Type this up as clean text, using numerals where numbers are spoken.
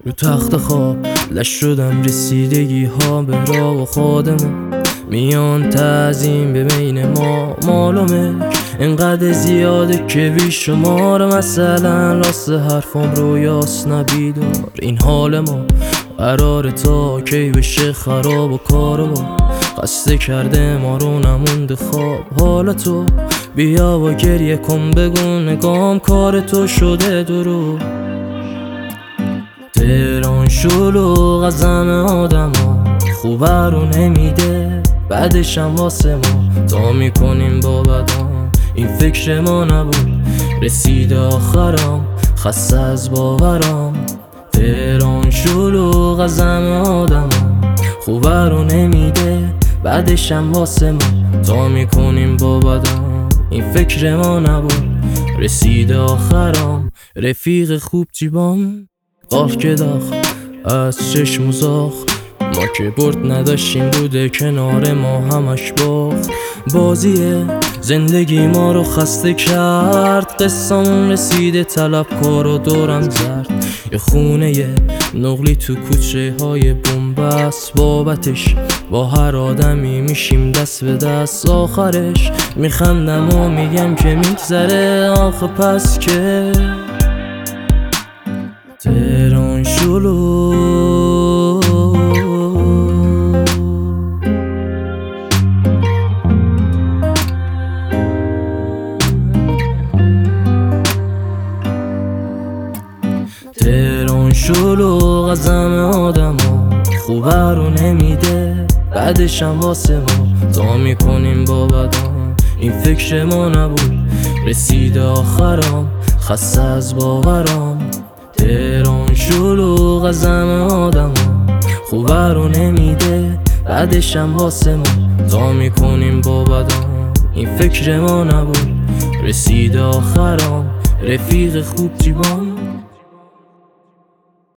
رو تخت خواب لش شدم، رسیدگی ها به راه و خودمون میان تعظیم به بین ما. مالومه اینقدر زیاده که بیشمار، مثلا راست حرفام رویاست نبیدار. این حال ما قراره تا کی بشه خراب و کار ما خسته کرده ما رو نمونده خواب. حالا تو بیا و گریه کن، بگو نگام کار تو شده درو. تهران شلوغ از همه آدم ها خوبه رو نمیده، بعدشم واسه ما تا میکنیم با بدام. این فکر ما نبود رسیده آخرام، خسته از باورام. تهران شلوغ از همه آدم ها خوبه رو نمیده، بعدشم واسه ما تا میکنیم با بدام. این فکر ما نبود رسیده آخرام. رفیق خوب جیبام آه که داخ از چشم و زاخ، ما که برد نداشتیم بوده کنار ما همش باخت. بازی زندگی ما رو خسته کرد، قصمون رسیده طلبکار و دورم زرد. یه خونه یه نقلی تو کوچه های بنبست، بابتش با هر آدمی میشیم دست به دست. آخرش میخندم و میگم که میگذره، آخه پس که تهران شلوغ. تهران شلوغ از همه آدم ها خوبه رو نمیده، بعدشم واسه ما تا میکنیم با بدام. این فکر ما نبود رسیده آخرام، خسته از باورام. تهران شلوغ از همه آدم ها خوبه رو نمیده، بعدشم واسه ما تا میکنیم با بدام. این فکر ما نبود رسیده آخرام. رفیق خوب جیبام